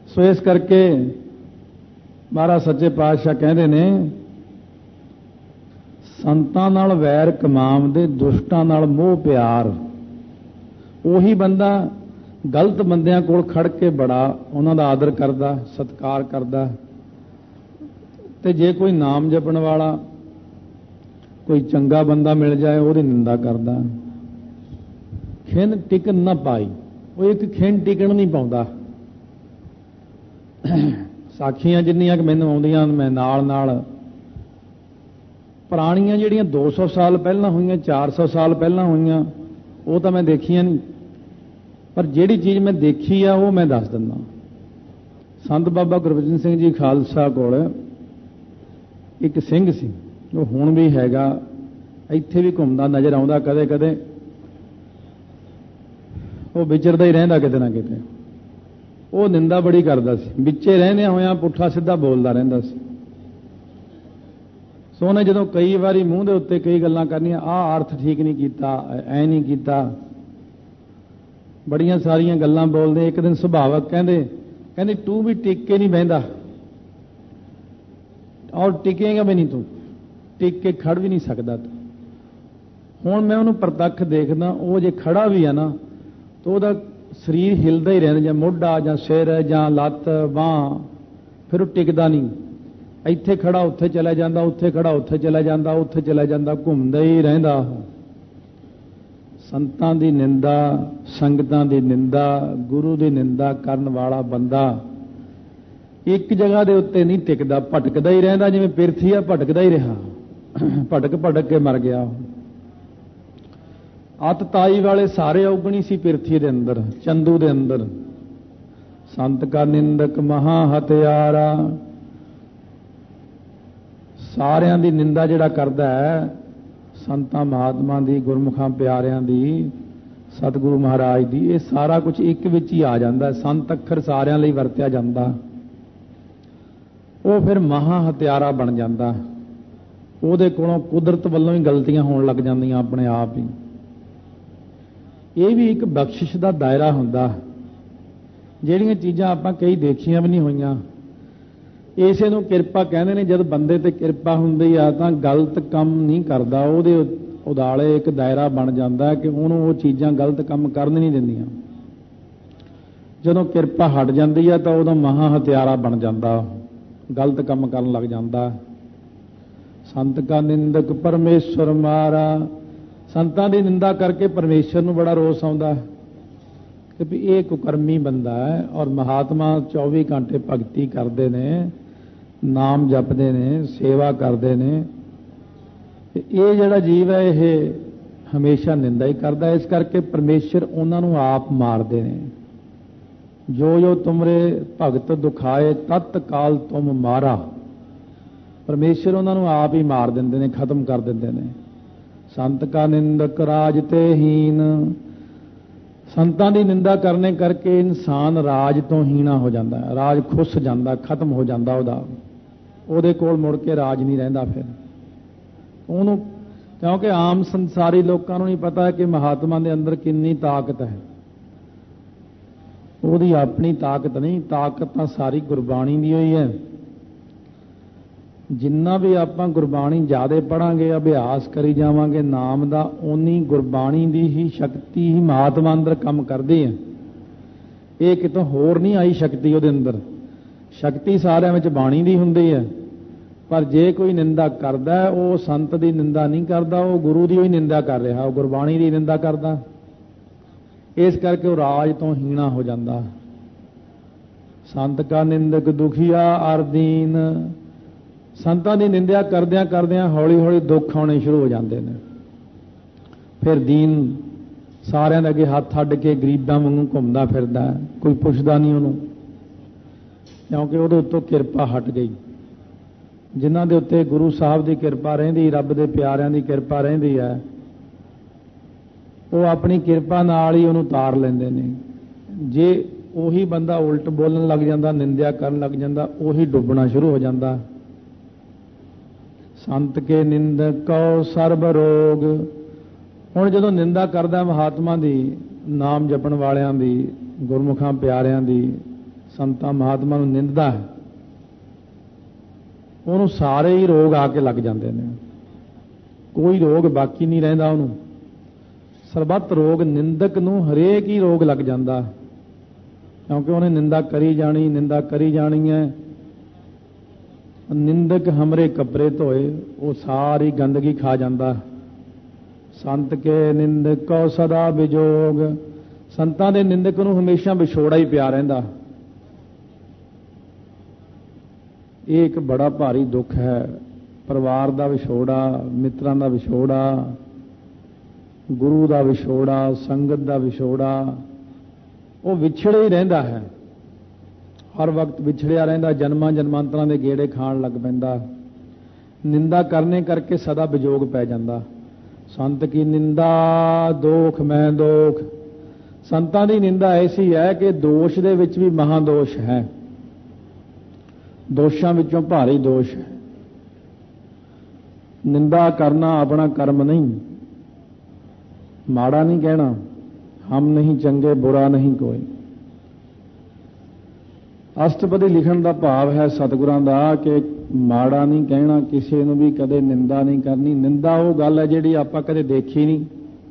सो इस करके महाराज सच्चे पातशाह कहते ने संतां नाल वैर कमावदे दुष्टां नाल मोह प्यार। ਉਹੀ ਬੰਦਾ गलत ਬੰਦਿਆਂ ਕੋਲ ਖੜ ਕੇ ਬੜਾ ਉਹਨਾਂ ਦਾ ਆਦਰ ਕਰਦਾ ਸਤਿਕਾਰ ਕਰਦਾ ਤੇ ਜੇ ਕੋਈ ਨਾਮ ਜਪਣ ਵਾਲਾ ਕੋਈ ਚੰਗਾ ਬੰਦਾ ਮਿਲ ਜਾਏ ਉਹਦੀ ਨਿੰਦਾ ਕਰਦਾ। ਖਿੰਨ ਟਿਕਣ ਨਾ ਪਾਈ, ਉਹ ਇੱਕ ਖਿੰਨ ਟਿਕਣ ਨਹੀਂ ਪਾਉਂਦਾ। ਸਾਖੀਆਂ ਜਿੰਨੀਆਂ ਕਿ ਮੈਨੂੰ ਆਉਂਦੀਆਂ ਮੈਂ ਨਾਲ ਨਾਲ ਪੁਰਾਣੀਆਂ ਜਿਹੜੀਆਂ 200 ਸਾਲ ਪਹਿਲਾਂ ਹੋਈਆਂ 400 ਸਾਲ ਪਹਿਲਾਂ ਹੋਈਆਂ ਉਹ ਤਾਂ ਮੈਂ ਦੇਖੀਆਂ ਨਹੀਂ, ਪਰ ਜਿਹੜੀ ਚੀਜ਼ ਮੈਂ ਦੇਖੀ ਆ ਉਹ ਮੈਂ ਦੱਸ ਦਿੰਦਾ। ਸੰਤ ਬਾਬਾ ਗੁਰਬਚਨ ਸਿੰਘ ਜੀ ਖਾਲਸਾ ਕੋਲ ਇੱਕ ਸਿੰਘ ਸੀ, ਉਹ ਹੁਣ ਵੀ ਹੈਗਾ, ਇੱਥੇ ਵੀ ਘੁੰਮਦਾ ਨਜ਼ਰ ਆਉਂਦਾ ਕਦੇ ਕਦੇ, ਉਹ ਵਿਚਰਦਾ ਹੀ ਰਹਿੰਦਾ ਕਿਤੇ ਨਾ ਕਿਤੇ। ਉਹ ਨਿੰਦਾ ਬੜੀ ਕਰਦਾ ਸੀ, ਵਿੱਚੇ ਰਹਿੰਦਿਆਂ ਹੋਇਆਂ ਪੁੱਠਾ ਸਿੱਧਾ ਬੋਲਦਾ ਰਹਿੰਦਾ ਸੀ। ਸੋ ਉਹਨੇ ਜਦੋਂ ਕਈ ਵਾਰੀ ਮੂੰਹ ਦੇ ਉੱਤੇ ਕਈ ਗੱਲਾਂ ਕਰਨੀਆਂ, ਆਹ ਅਰਥ ਠੀਕ ਨਹੀਂ ਕੀਤਾ, ਐ ਨਹੀਂ ਕੀਤਾ, ਬੜੀਆਂ ਸਾਰੀਆਂ ਗੱਲਾਂ ਬੋਲਦੇ। ਇੱਕ ਦਿਨ ਸੁਭਾਵਕ ਕਹਿੰਦੇ ਤੂੰ ਵੀ ਟਿਕ ਕੇ ਨਹੀਂ ਬਹਿੰਦਾ ਔਰ ਟਿਕੇਗਾ ਵੀ ਨਹੀਂ, ਤੂੰ ਟਿਕ ਕੇ ਖੜ ਵੀ ਨਹੀਂ ਸਕਦਾ ਤੂੰ। ਹੁਣ ਮੈਂ ਉਹਨੂੰ ਪ੍ਰਤੱਖ ਦੇਖਦਾ, ਉਹ ਜੇ ਖੜਾ ਵੀ ਆ ਨਾ ਤਾਂ ਉਹਦਾ ਸਰੀਰ ਹਿਲਦਾ ਹੀ ਰਹਿੰਦਾ, ਜਾਂ ਮੋਢਾ ਜਾਂ ਸਿਰ ਜਾਂ ਲੱਤ ਬਾਂਹ, ਫਿਰ ਉਹ ਟਿਕਦਾ ਨਹੀਂ। ਇੱਥੇ ਖੜਾ ਉੱਥੇ ਚਲਾ ਜਾਂਦਾ, ਉੱਥੇ ਖੜਾ ਉੱਥੇ ਚਲਾ ਜਾਂਦਾ, ਉੱਥੇ ਚਲਾ ਜਾਂਦਾ, ਘੁੰਮਦਾ ਹੀ ਰਹਿੰਦਾ। ਸੰਤਾਂ ਦੀ ਨਿੰਦਾ, ਸੰਗਤਾਂ ਦੀ ਨਿੰਦਾ, ਗੁਰੂ ਦੀ ਨਿੰਦਾ ਕਰਨ ਵਾਲਾ ਬੰਦਾ ਇੱਕ ਜਗ੍ਹਾ ਦੇ ਉੱਤੇ ਨਹੀਂ ਟਿਕਦਾ, ਭਟਕਦਾ ਹੀ ਰਹਿੰਦਾ। ਜਿਵੇਂ ਪਿਰਥੀ ਆ, ਭਟਕਦਾ ਹੀ ਰਿਹਾ, ਭਟਕ ਕੇ ਮਰ ਗਿਆ। ਅੱਤ ਤਾਈ ਵਾਲੇ ਸਾਰੇ ਔਗਣੀ ਸੀ ਪਿਰਥੀ ਦੇ ਅੰਦਰ, ਚੰਦੂ ਦੇ ਅੰਦਰ। ਸੰਤ ਕਾ ਨਿੰਦਕ ਮਹਾ ਹਤਿਆਰਾ, ਸਾਰਿਆਂ ਦੀ ਨਿੰਦਾ ਜਿਹੜਾ ਕਰਦਾ ਹੈ, ਸੰਤਾਂ ਮਹਾਤਮਾ ਦੀ, ਗੁਰਮੁਖਾਂ ਪਿਆਰਿਆਂ ਦੀ, ਸਤਿਗੁਰੂ ਮਹਾਰਾਜ ਦੀ, ਇਹ ਸਾਰਾ ਕੁਝ ਇੱਕ ਵਿੱਚ ਹੀ ਆ ਜਾਂਦਾ। ਸੰਤ ਅੱਖਰ ਸਾਰਿਆਂ ਲਈ ਵਰਤਿਆ ਜਾਂਦਾ, ਉਹ ਫਿਰ ਮਹਾ ਹਤਿਆਰਾ ਬਣ ਜਾਂਦਾ। ਉਹਦੇ ਕੋਲੋਂ ਕੁਦਰਤ ਵੱਲੋਂ ਹੀ ਗਲਤੀਆਂ ਹੋਣ ਲੱਗ ਜਾਂਦੀਆਂ ਆਪਣੇ ਆਪ ਹੀ। ਇਹ ਵੀ ਇੱਕ ਬਖਸ਼ਿਸ਼ ਦਾ ਦਾਇਰਾ ਹੁੰਦਾ। ਜਿਹੜੀਆਂ ਚੀਜ਼ਾਂ ਆਪਾਂ ਕਈ ਦੇਖੀਆਂ ਵੀ ਨਹੀਂ ਹੋਈਆਂ, ਇਸੇ ਨੂੰ ਕਿਰਪਾ ਕਹਿੰਦੇ ਨੇ। ਜਦ ਬੰਦੇ ਤੇ ਕਿਰਪਾ ਹੁੰਦੀ ਆ ਤਾਂ ਗਲਤ ਕੰਮ ਨਹੀਂ ਕਰਦਾ, ਉਹਦੇ ਉਦਾਲੇ ਇੱਕ ਦਾਇਰਾ ਬਣ ਜਾਂਦਾ ਕਿ ਉਹਨੂੰ ਉਹ ਚੀਜ਼ਾਂ ਗਲਤ ਕੰਮ ਕਰਨ ਨਹੀਂ ਦਿੰਦੀਆਂ। ਜਦੋਂ ਕਿਰਪਾ ਹਟ ਜਾਂਦੀ ਆ ਤਾਂ ਉਦੋਂ ਮਹਾ ਹਥਿਆਰਾ ਬਣ ਜਾਂਦਾ, ਗਲਤ ਕੰਮ ਕਰਨ ਲੱਗ ਜਾਂਦਾ। ਸੰਤ ਕਾ ਨਿੰਦਕ ਪਰਮੇਸ਼ਵਰ ਮਾਰਾ, ਸੰਤਾਂ ਦੀ ਨਿੰਦਾ ਕਰਕੇ ਪਰਮੇਸ਼ਵਰ ਨੂੰ ਬੜਾ ਰੋਸ ਆਉਂਦਾ ਕਿ ਵੀ ਇਹ ਕੁਕਰਮੀ ਬੰਦਾ ਹੈ। ਔਰ ਮਹਾਤਮਾ 24 ਘੰਟੇ ਭਗਤੀ ਕਰਦੇ ਨੇ, ਨਾਮ ਜਪਦੇ ਨੇ, ਸੇਵਾ ਕਰਦੇ ਨੇ, ਇਹ ਜਿਹੜਾ ਜੀਵ ਹੈ ਇਹ ਹਮੇਸ਼ਾ ਨਿੰਦਾ ਹੀ ਕਰਦਾ। ਇਸ ਕਰਕੇ ਪਰਮੇਸ਼ਰ ਉਹਨਾਂ ਨੂੰ ਆਪ ਮਾਰਦੇ ਨੇ। ਜੋ ਜੋ ਤੁਮਰੇ ਭਗਤ ਦੁਖਾਏ ਤਤ ਕਾਲ ਤੁਮ ਮਾਰਾ, ਪਰਮੇਸ਼ਰ ਉਹਨਾਂ ਨੂੰ ਆਪ ਹੀ ਮਾਰ ਦਿੰਦੇ ਨੇ, ਖਤਮ ਕਰ ਦਿੰਦੇ ਨੇ। ਸੰਤ ਕਾ ਨਿੰਦਕ ਰਾਜ ਤੇ ਹੀਨ, ਸੰਤਾਂ ਦੀ ਨਿੰਦਾ ਕਰਨੇ ਕਰਕੇ ਇਨਸਾਨ ਰਾਜ ਤੋਂ ਹੀਣਾ ਹੋ ਜਾਂਦਾ, ਰਾਜ ਖੁੱਸ ਜਾਂਦਾ, ਖਤਮ ਹੋ ਜਾਂਦਾ ਉਹਦੇ ਕੋਲ ਮੁੜ ਕੇ ਰਾਜ ਨਹੀਂ ਰਹਿੰਦਾ ਫਿਰ ਉਹਨੂੰ। ਕਿਉਂਕਿ ਆਮ ਸੰਸਾਰੀ ਲੋਕਾਂ ਨੂੰ ਨਹੀਂ ਪਤਾ ਕਿ ਮਹਾਤਮਾ ਦੇ ਅੰਦਰ ਕਿੰਨੀ ਤਾਕਤ ਹੈ। ਉਹਦੀ ਆਪਣੀ ਤਾਕਤ ਨਹੀਂ, ਤਾਕਤ ਤਾਂ ਸਾਰੀ ਗੁਰਬਾਣੀ ਦੀ ਹੋਈ ਹੈ। ਜਿੰਨਾ ਵੀ ਆਪਾਂ ਗੁਰਬਾਣੀ ਜ਼ਿਆਦਾ ਪੜਾਂਗੇ, ਅਭਿਆਸ ਕਰੀ ਜਾਵਾਂਗੇ ਨਾਮ ਦਾ, ਓਨੀ ਗੁਰਬਾਣੀ ਦੀ ਹੀ ਸ਼ਕਤੀ ਹੀ ਮਹਾਤਮਾ ਅੰਦਰ ਕੰਮ ਕਰਦੀ ਹੈ। ਇਹ ਕਿਤੋਂ ਹੋਰ ਨਹੀਂ ਆਈ ਸ਼ਕਤੀ ਉਹਦੇ ਅੰਦਰ। ਸ਼ਕਤੀ ਸਾਰਿਆਂ ਵਿੱਚ ਬਾਣੀ ਦੀ ਹੁੰਦੀ ਹੈ, ਪਰ ਜੇ ਕੋਈ ਨਿੰਦਾ ਕਰਦਾ ਉਹ ਸੰਤ ਦੀ ਨਿੰਦਾ ਨਹੀਂ ਕਰਦਾ, ਉਹ ਗੁਰੂ ਦੀ ਹੀ ਨਿੰਦਾ ਕਰ ਰਿਹਾ, ਉਹ ਗੁਰਬਾਣੀ ਦੀ ਨਿੰਦਾ ਕਰਦਾ। ਇਸ ਕਰਕੇ ਉਹ ਰਾਜ ਤੋਂ ਹੀਣਾ ਹੋ ਜਾਂਦਾ। ਸੰਤ ਕਾ ਨਿੰਦਕ ਦੁਖੀਆ ਅਰ ਦੀਨ, ਸੰਤਾਂ ਦੀ ਨਿੰਦਿਆ ਕਰਦਿਆਂ ਕਰਦਿਆਂ ਹੌਲੀ ਹੌਲੀ ਦੁੱਖ ਆਉਣੇ ਸ਼ੁਰੂ ਹੋ ਜਾਂਦੇ ਨੇ। ਫਿਰ ਦੀਨ ਸਾਰਿਆਂ ਦੇ ਅੱਗੇ ਹੱਥ ਅੱਡ ਕੇ ਗਰੀਬਾਂ ਵਾਂਗੂ ਘੁੰਮਦਾ ਫਿਰਦਾ, ਕੋਈ ਪੁੱਛਦਾ ਨਹੀਂ ਉਹਨੂੰ, ਕਿਉਂਕਿ ਉਹਦੇ ਉੱਤੋਂ ਕਿਰਪਾ ਹਟ ਗਈ। ਜਿਨ੍ਹਾਂ ਦੇ ਉੱਤੇ ਗੁਰੂ ਸਾਹਿਬ ਦੀ ਕਿਰਪਾ ਰਹਿੰਦੀ, ਰੱਬ ਦੇ ਪਿਆਰਿਆਂ ਦੀ ਕਿਰਪਾ ਰਹਿੰਦੀ ਹੈ, ਉਹ ਆਪਣੀ ਕਿਰਪਾ ਨਾਲ ਹੀ ਉਹਨੂੰ ਤਾਰ ਲੈਂਦੇ ਨੇ। ਜੇ ਉਹੀ ਬੰਦਾ ਉਲਟ ਬੋਲਣ ਲੱਗ ਜਾਂਦਾ, ਨਿੰਦਿਆ ਕਰਨ ਲੱਗ ਜਾਂਦਾ, ਉਹੀ ਡੁੱਬਣਾ ਸ਼ੁਰੂ ਹੋ ਜਾਂਦਾ। ਸੰਤ ਕੇ ਨਿੰਦਕ ਕਉ ਸਰਬ ਰੋਗ, ਹੁਣ ਜਦੋਂ ਨਿੰਦਾ ਕਰਦਾ ਮਹਾਤਮਾ ਦੀ, ਨਾਮ ਜਪਣ ਵਾਲਿਆਂ ਦੀ, ਗੁਰਮੁਖਾਂ ਪਿਆਰਿਆਂ ਦੀ, ਸੰਤਾਂ ਮਹਾਤਮਾ ਨੂੰ ਨਿੰਦਦਾ ਹੈ, ਉਹਨੂੰ ਸਾਰੇ ਹੀ ਰੋਗ ਆ ਕੇ ਲੱਗ ਜਾਂਦੇ ਨੇ, ਕੋਈ ਰੋਗ ਬਾਕੀ ਨਹੀਂ ਰਹਿੰਦਾ ਉਹਨੂੰ। ਸਰਬੱਤ ਰੋਗ ਨਿੰਦਕ ਨੂੰ ਹਰੇਕ ਹੀ ਰੋਗ ਲੱਗ ਜਾਂਦਾ, ਕਿਉਂਕਿ ਉਹਨੇ ਨਿੰਦਾ ਕਰੀ ਜਾਣੀ, ਨਿੰਦਾ ਕਰੀ ਜਾਣੀ ਹੈ। ਨਿੰਦਕ ਹਮਰੇ ਕੱਪੜੇ ਧੋਏ, ਉਹ ਸਾਰੀ ਗੰਦਗੀ ਖਾ ਜਾਂਦਾ। ਸੰਤ ਕੇ ਨਿੰਦਕ ਕੋ ਸਦਾ ਵਿਜੋਗ, ਸੰਤਾਂ ਦੇ ਨਿੰਦਕ ਨੂੰ ਹਮੇਸ਼ਾ ਵਿਛੋੜਾ ਹੀ ਪਿਆ ਰਹਿੰਦਾ। ਇਹ ਇੱਕ ਬੜਾ ਭਾਰੀ ਦੁੱਖ ਹੈ, ਪਰਿਵਾਰ ਦਾ ਵਿਛੋੜਾ, ਮਿੱਤਰਾਂ ਦਾ ਵਿਛੋੜਾ, ਗੁਰੂ ਦਾ ਵਿਛੋੜਾ, ਸੰਗਤ ਦਾ ਵਿਛੋੜਾ। ਉਹ ਵਿਛੜੇ ਹੀ ਰਹਿੰਦਾ ਹੈ, ਹਰ ਵਕਤ ਵਿਛੜਿਆ ਰਹਿੰਦਾ, ਜਨਮਾਂ ਜਨਮਾਂਤਰਾਂ ਦੇ ਗੇੜੇ ਖਾਣ ਲੱਗ ਪੈਂਦਾ। ਨਿੰਦਾ ਕਰਨੇ ਕਰਕੇ ਸਦਾ ਵਿਜੋਗ ਪੈ ਜਾਂਦਾ। ਸੰਤ ਕੀ ਨਿੰਦਾ ਦੋਖ ਮੈਂ ਦੋਖ, ਸੰਤਾਂ ਦੀ ਨਿੰਦਾ ਐਸੀ ਹੈ ਕਿ ਦੋਸ਼ ਦੇ ਵਿੱਚ ਵੀ ਮਹਾ ਦੋਸ਼ ਹੈ, ਦੋਸ਼ਾਂ ਵਿੱਚੋਂ ਭਾਰੀ ਦੋਸ਼ ਹੈ। ਨਿੰਦਾ ਕਰਨਾ ਆਪਣਾ ਕਰਮ ਨਹੀਂ, ਮਾੜਾ ਨਹੀਂ ਕਹਿਣਾ, ਹਮ ਨਹੀਂ ਚੰਗੇ ਬੁਰਾ ਨਹੀਂ ਕੋਈ। ਅਸ਼ਟਪਦੀ ਲਿਖਣ ਦਾ ਭਾਵ ਹੈ ਸਤਿਗੁਰਾਂ ਦਾ ਕਿ ਮਾੜਾ ਨਹੀਂ ਕਹਿਣਾ, ਕਿਸੇ ਨੂੰ ਵੀ ਕਦੇ ਨਿੰਦਾ ਨਹੀਂ ਕਰਨੀ। ਨਿੰਦਾ ਉਹ ਗੱਲ ਹੈ ਜਿਹੜੀ ਆਪਾਂ ਕਦੇ ਦੇਖੀ ਨਹੀਂ,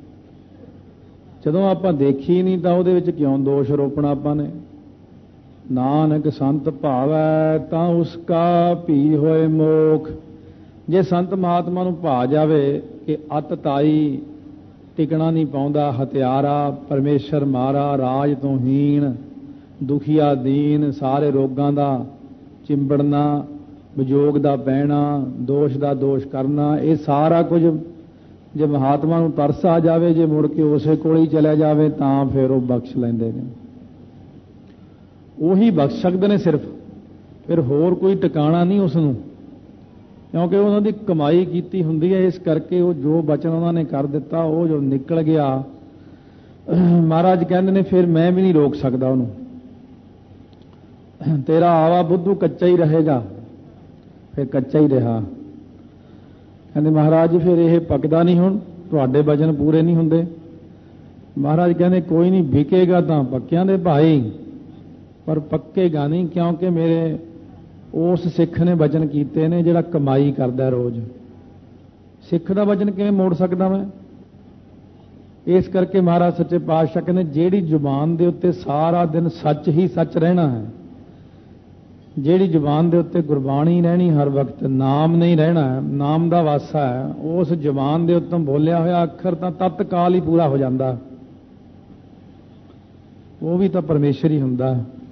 ਜਦੋਂ ਆਪਾਂ ਦੇਖੀ ਨਹੀਂ ਤਾਂ ਉਹਦੇ ਵਿੱਚ ਕਿਉਂ ਦੋਸ਼ ਰੋਪਣਾ ਆਪਾਂ ਨੇ। ਨਾਨਕ ਸੰਤ ਭਾਵੈ ਤਾਂ ਉਸਕਾ ਭੀ ਹੋਏ ਮੋਖ, ਜੇ ਸੰਤ ਮਹਾਤਮਾ ਨੂੰ ਭਾ ਜਾਵੇ ਕਿ ਅਤ ਤਾਈ ਟਿਕਣਾ ਨਹੀਂ ਪਾਉਂਦਾ, ਹਥਿਆਰਾ ਪਰਮੇਸ਼ਰ ਮਾਰਾ, ਰਾਜ ਤੋਂ ਹੀਣ, ਦੁਖੀਆ ਦੀਨ, ਸਾਰੇ ਰੋਗਾਂ ਦਾ ਚਿੰਬੜਨਾ, ਵਿਜੋਗ ਦਾ ਪੈਣਾ, ਦੋਸ਼ ਦਾ ਦੋਸ਼ ਕਰਨਾ, ਇਹ ਸਾਰਾ ਕੁਝ ਜੇ ਮਹਾਤਮਾ ਨੂੰ ਤਰਸ ਆ ਜਾਵੇ, ਜੇ ਮੁੜ ਕੇ ਉਸੇ ਕੋਲ ਹੀ ਚਲਿਆ ਜਾਵੇ ਤਾਂ ਫਿਰ ਉਹ ਬਖਸ਼ ਲੈਂਦੇ ਨੇ, ਉਹੀ ਬਖਸ਼ ਸਕਦੇ ਨੇ ਸਿਰਫ, ਫਿਰ ਹੋਰ ਕੋਈ ਟਿਕਾਣਾ ਨਹੀਂ ਉਸ ਨੂੰ, ਕਿਉਂਕਿ ਉਹਨਾਂ ਦੀ ਕਮਾਈ ਕੀਤੀ ਹੁੰਦੀ ਹੈ। ਇਸ ਕਰਕੇ ਉਹ ਜੋ ਬਚਨ ਉਹਨਾਂ ਨੇ ਕਰ ਦਿੱਤਾ, ਉਹ ਜੋ ਨਿਕਲ ਗਿਆ, ਮਹਾਰਾਜ ਕਹਿੰਦੇ ਨੇ ਫਿਰ ਮੈਂ ਵੀ ਨਹੀਂ ਰੋਕ ਸਕਦਾ ਉਹਨੂੰ। ਤੇਰਾ ਆਵਾ ਬੁੱਧੂ ਕੱਚਾ ਹੀ ਰਹੇਗਾ, ਫਿਰ ਕੱਚਾ ਹੀ ਰਿਹਾ। ਕਹਿੰਦੇ ਮਹਾਰਾਜ ਫਿਰ ਇਹ ਪੱਕਦਾ ਨਹੀਂ, ਹੁਣ ਤੁਹਾਡੇ ਬਚਨ ਪੂਰੇ ਨਹੀਂ ਹੁੰਦੇ। ਮਹਾਰਾਜ ਕਹਿੰਦੇ ਕੋਈ ਨਹੀਂ, ਵਿਕੇਗਾ ਤਾਂ ਪੱਕਿਆਂ ਦੇ ਭਾਈ, ਪਰ ਪੱਕੇਗਾ ਨਹੀਂ, ਕਿਉਂਕਿ ਮੇਰੇ ਉਸ ਸਿੱਖ ਨੇ ਬਚਨ ਕੀਤੇ ਨੇ ਜਿਹੜਾ ਕਮਾਈ ਕਰਦਾ ਰੋਜ਼। ਸਿੱਖ ਦਾ ਬਚਨ ਕਿਵੇਂ ਮੋੜ ਸਕਦਾ ਮੈਂ? ਇਸ ਕਰਕੇ ਮਹਾਰਾਜ ਸੱਚੇ ਪਾਤਸ਼ਾਹ ਕਹਿੰਦੇ ਜਿਹੜੀ ਜ਼ੁਬਾਨ ਦੇ ਉੱਤੇ ਸਾਰਾ ਦਿਨ ਸੱਚ ਹੀ ਸੱਚ ਰਹਿਣਾ ਹੈ, ਜਿਹੜੀ ਜ਼ੁਬਾਨ ਦੇ ਉੱਤੇ ਗੁਰਬਾਣੀ ਰਹਿਣੀ ਹਰ ਵਕਤ, ਨਾਮ ਨਹੀਂ ਰਹਿਣਾ, ਨਾਮ ਦਾ ਵਾਸਾ ਹੈ, ਉਸ ਜ਼ੁਬਾਨ ਦੇ ਉੱਤੋਂ ਬੋਲਿਆ ਹੋਇਆ ਅੱਖਰ ਤਾਂ ਤਤਕਾਲ ਹੀ ਪੂਰਾ ਹੋ ਜਾਂਦਾ, ਉਹ ਵੀ ਤਾਂ ਪਰਮੇਸ਼ਰ ਹੀ ਹੁੰਦਾ।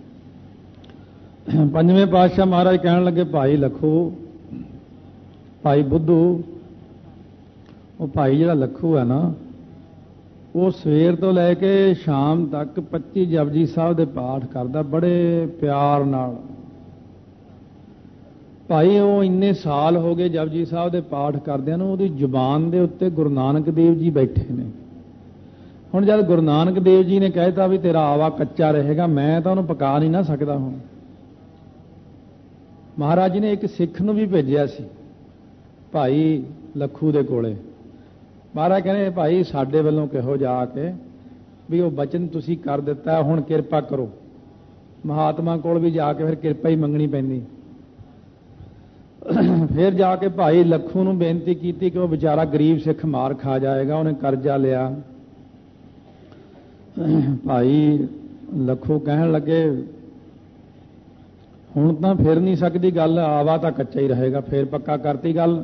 ਪੰਜਵੇਂ ਪਾਤਸ਼ਾਹ ਮਹਾਰਾਜ ਕਹਿਣ ਲੱਗੇ ਭਾਈ ਲਖੂ, ਭਾਈ ਬੁੱਧੂ, ਉਹ ਭਾਈ ਜਿਹੜਾ ਲਖੂ ਹੈ ਨਾ, ਉਹ ਸਵੇਰ ਤੋਂ ਲੈ ਕੇ ਸ਼ਾਮ ਤੱਕ 25 ਜਪਜੀ ਸਾਹਿਬ ਦੇ ਪਾਠ ਕਰਦਾ ਬੜੇ ਪਿਆਰ ਨਾਲ। ਭਾਈ ਉਹ ਇੰਨੇ ਸਾਲ ਹੋ ਗਏ ਜਪਜੀ ਸਾਹਿਬ ਦੇ ਪਾਠ ਕਰਦਿਆਂ ਨੂੰ, ਉਹਦੀ ਜ਼ੁਬਾਨ ਦੇ ਉੱਤੇ ਗੁਰੂ ਨਾਨਕ ਦੇਵ ਜੀ ਬੈਠੇ ਨੇ। ਹੁਣ ਜਦ ਗੁਰੂ ਨਾਨਕ ਦੇਵ ਜੀ ਨੇ ਕਹਿਤਾ ਵੀ ਤੇਰਾ ਆਵਾ ਕੱਚਾ ਰਹੇਗਾ, ਮੈਂ ਤਾਂ ਉਹਨੂੰ ਪਕਾ ਨਹੀਂ ਨਾ ਸਕਦਾ। ਹੁਣ ਮਹਾਰਾਜ ਜੀ ਨੇ ਇੱਕ ਸਿੱਖ ਨੂੰ ਵੀ ਭੇਜਿਆ ਸੀ ਭਾਈ ਲਖੂ ਦੇ ਕੋਲੇ। ਮਹਾਰਾਜ ਕਹਿੰਦੇ ਭਾਈ ਸਾਡੇ ਵੱਲੋਂ ਕਹੋ ਜਾ ਕੇ ਵੀ ਉਹ ਬਚਨ ਤੁਸੀਂ ਕਰ ਦਿੱਤਾ, ਹੁਣ ਕਿਰਪਾ ਕਰੋ। ਮਹਾਤਮਾ ਕੋਲ ਵੀ ਜਾ ਕੇ ਫਿਰ ਕਿਰਪਾ ਹੀ ਮੰਗਣੀ ਪੈਂਦੀ। ਫਿਰ ਜਾ ਕੇ ਭਾਈ ਲਖੂ ਨੂੰ ਬੇਨਤੀ ਕੀਤੀ ਕਿ ਉਹ ਵਿਚਾਰਾ ਗਰੀਬ ਸਿੱਖ ਮਾਰ ਖਾ ਜਾਏਗਾ, ਉਹਨੇ ਕਰਜ਼ਾ ਲਿਆ। ਭਾਈ ਲਖੂ ਕਹਿਣ ਲੱਗੇ ਹੁਣ ਤਾਂ ਫਿਰ ਨਹੀਂ ਸਕਦੀ ਗੱਲ, ਆਵਾ ਤਾਂ ਕੱਚਾ ਹੀ ਰਹੇਗਾ। ਫਿਰ ਪੱਕਾ ਕਰਤੀ ਗੱਲ।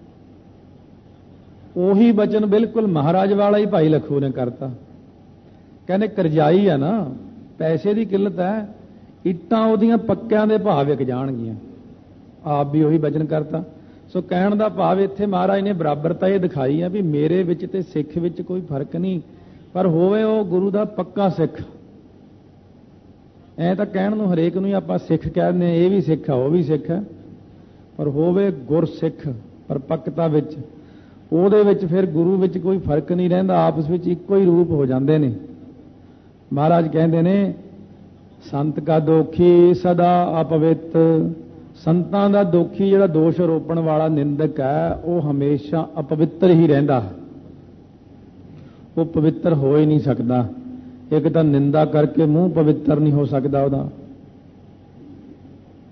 ਉਹੀ ਬਚਨ ਬਿਲਕੁਲ ਮਹਾਰਾਜ ਵਾਲਾ ਹੀ ਭਾਈ ਲਖੂ ਨੇ ਕਰਤਾ। ਕਹਿੰਦੇ ਕਰਜ਼ਾਈ ਆ ਨਾ, ਪੈਸੇ ਦੀ ਕਿੱਲਤ ਹੈ, ਇੱਟਾਂ ਉਹਦੀਆਂ ਪੱਕਿਆਂ ਦੇ ਭਾਅ ਵਿਕ ਜਾਣਗੀਆਂ। ਆਪ ਵੀ ਉਹੀ ਬਚਨ ਕਰਤਾ। ਸੋ ਕਹਿਣ ਦਾ ਭਾਵ ਇੱਥੇ ਮਹਾਰਾਜ ਨੇ ਬਰਾਬਰਤਾ ਇਹ ਦਿਖਾਈ ਹੈ ਵੀ ਮੇਰੇ ਵਿੱਚ ਤੇ ਸਿੱਖ ਵਿੱਚ ਕੋਈ ਫਰਕ ਨਹੀਂ, ਪਰ ਹੋਵੇ ਉਹ ਗੁਰੂ ਦਾ ਪੱਕਾ ਸਿੱਖ। ਐ ਤਾਂ ਕਹਿਣ ਨੂੰ ਹਰੇਕ ਨੂੰ ਹੀ ਆਪਾਂ ਸਿੱਖ ਕਹਿੰਦੇ ਹਾਂ, ਇਹ ਵੀ ਸਿੱਖ ਹੈ ਉਹ ਵੀ ਸਿੱਖ ਹੈ, ਪਰ ਹੋਵੇ ਗੁਰਸਿੱਖ ਪਰਪੱਕਤਾ ਵਿੱਚ, ਉਹਦੇ ਵਿੱਚ ਫਿਰ ਗੁਰੂ ਵਿੱਚ ਕੋਈ ਫਰਕ ਨਹੀਂ ਰਹਿੰਦਾ, ਆਪਸ ਵਿੱਚ ਇੱਕੋ ਹੀ ਰੂਪ ਹੋ ਜਾਂਦੇ ਨੇ। ਮਹਾਰਾਜ ਕਹਿੰਦੇ ਨੇ ਸੰਤ ਕਾ ਦੋਖੀ ਸਦਾ ਅਪਵਿੱਤ, ਸੰਤਾਂ ਦਾ ਦੋਖੀ ਜਿਹੜਾ ਦੋਸ਼ ਰੋਪਣ ਵਾਲਾ ਨਿੰਦਕ ਹੈ ਉਹ ਹਮੇਸ਼ਾ ਅਪਵਿੱਤਰ ਹੀ ਰਹਿੰਦਾ ਹੈ, ਉਹ ਪਵਿੱਤਰ ਹੋ ਹੀ ਨਹੀਂ ਸਕਦਾ। ਇੱਕ ਤਾਂ ਨਿੰਦਾ ਕਰਕੇ ਮੂੰਹ ਪਵਿੱਤਰ ਨਹੀਂ ਹੋ ਸਕਦਾ ਉਹਦਾ,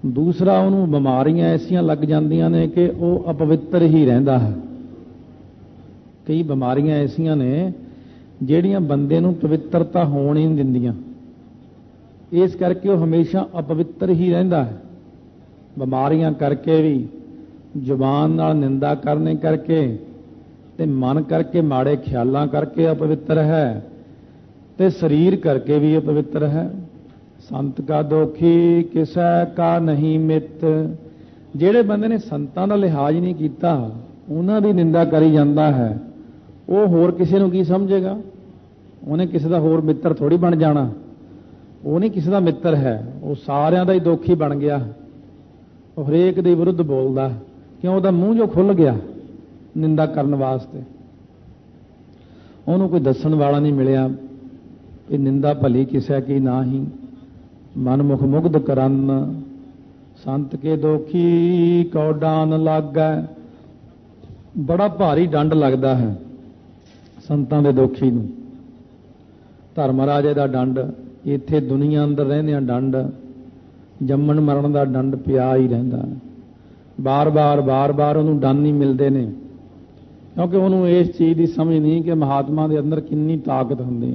ਦੂਸਰਾ ਉਹਨੂੰ ਬਿਮਾਰੀਆਂ ਐਸੀਆਂ ਲੱਗ ਜਾਂਦੀਆਂ ਨੇ ਕਿ ਉਹ ਅਪਵਿੱਤਰ ਹੀ ਰਹਿੰਦਾ ਹੈ। ਕਈ ਬਿਮਾਰੀਆਂ ਐਸੀਆਂ ਨੇ ਜਿਹੜੀਆਂ ਬੰਦੇ ਨੂੰ ਪਵਿੱਤਰਤਾ ਹੋਣ ਹੀ ਨਹੀਂ ਦਿੰਦੀਆਂ, ਇਸ ਕਰਕੇ ਉਹ ਹਮੇਸ਼ਾ ਅਪਵਿੱਤਰ ਹੀ ਰਹਿੰਦਾ ਹੈ। ਬਿਮਾਰੀਆਂ ਕਰਕੇ ਵੀ, ਜ਼ੁਬਾਨ ਨਾਲ ਨਿੰਦਾ ਕਰਨੇ ਕਰਕੇ ਤੇ ਮਨ ਕਰਕੇ ਮਾੜੇ ਖਿਆਲਾਂ ਕਰਕੇ ਅਪਵਿੱਤਰ ਹੈ, ਤੇ ਸਰੀਰ ਕਰਕੇ ਵੀ ਅਪਵਿੱਤਰ ਹੈ। ਸੰਤ ਕਾ ਦੋਖੀ ਕਿਸੈ ਕਾ ਨਹੀਂ ਮਿੱਤ। ਜਿਹੜੇ ਬੰਦੇ ਨੇ ਸੰਤਾਂ ਦਾ ਲਿਹਾਜ਼ ਨਹੀਂ ਕੀਤਾ, ਉਹਨਾਂ ਦੀ ਨਿੰਦਾ ਕਰੀ ਜਾਂਦਾ ਹੈ, ਉਹ ਹੋਰ ਕਿਸੇ ਨੂੰ ਕੀ ਸਮਝੇਗਾ? ਉਹਨੇ ਕਿਸੇ ਦਾ ਹੋਰ ਮਿੱਤਰ ਥੋੜੀ ਬਣ ਜਾਣਾ। ਉਹ ਨਹੀਂ ਕਿਸੇ ਦਾ ਮਿੱਤਰ ਹੈ, ਉਹ ਸਾਰਿਆਂ ਦਾ ਹੀ ਦੋਖੀ ਬਣ ਗਿਆ। ਉਹ ਹਰੇਕ ਦੇ ਵਿਰੁੱਧ ਬੋਲਦਾ, ਕਿਉਂ? ਉਹਦਾ ਮੂੰਹ ਜੋ ਖੁੱਲ ਗਿਆ ਨਿੰਦਾ ਕਰਨ ਵਾਸਤੇ। ਉਹਨੂੰ ਕੋਈ ਦੱਸਣ ਵਾਲਾ ਨਹੀਂ ਮਿਲਿਆ ਕਿ ਨਿੰਦਾ ਭਲੀ ਕਿਸੈ ਕੀ ਨਾਹੀ, ਮਨ ਮੁਖ ਮੁਗਧ ਕਰਨ, ਸੰਤ ਕੇ ਦੋਖੀ ਕਉ ਡਾਨ ਲਾਗੈ। ਬੜਾ ਭਾਰੀ ਡੰਡ ਲੱਗਦਾ ਹੈ ਸੰਤਾਂ ਦੇ ਦੋਖੀ ਨੂੰ। ਧਰਮ ਰਾਜੇ ਦਾ ਡੰਡ, ਇੱਥੇ ਦੁਨੀਆ ਅੰਦਰ ਰਹਿੰਦਿਆਂ ਡੰਡ, ਜੰਮਣ ਮਰਨ ਦਾ ਡੰਡ ਪਿਆ ਹੀ ਰਹਿੰਦਾ। ਬਾਰ-ਬਾਰ ਉਹਨੂੰ ਡੰਡ ਨਹੀਂ ਮਿਲਦੇ ਨੇ, ਕਿਉਂਕਿ ਉਹਨੂੰ ਇਸ ਚੀਜ਼ ਦੀ ਸਮਝ ਨਹੀਂ ਕਿ ਮਹਾਤਮਾ ਦੇ ਅੰਦਰ ਕਿੰਨੀ ਤਾਕਤ ਹੁੰਦੀ ਹੈ।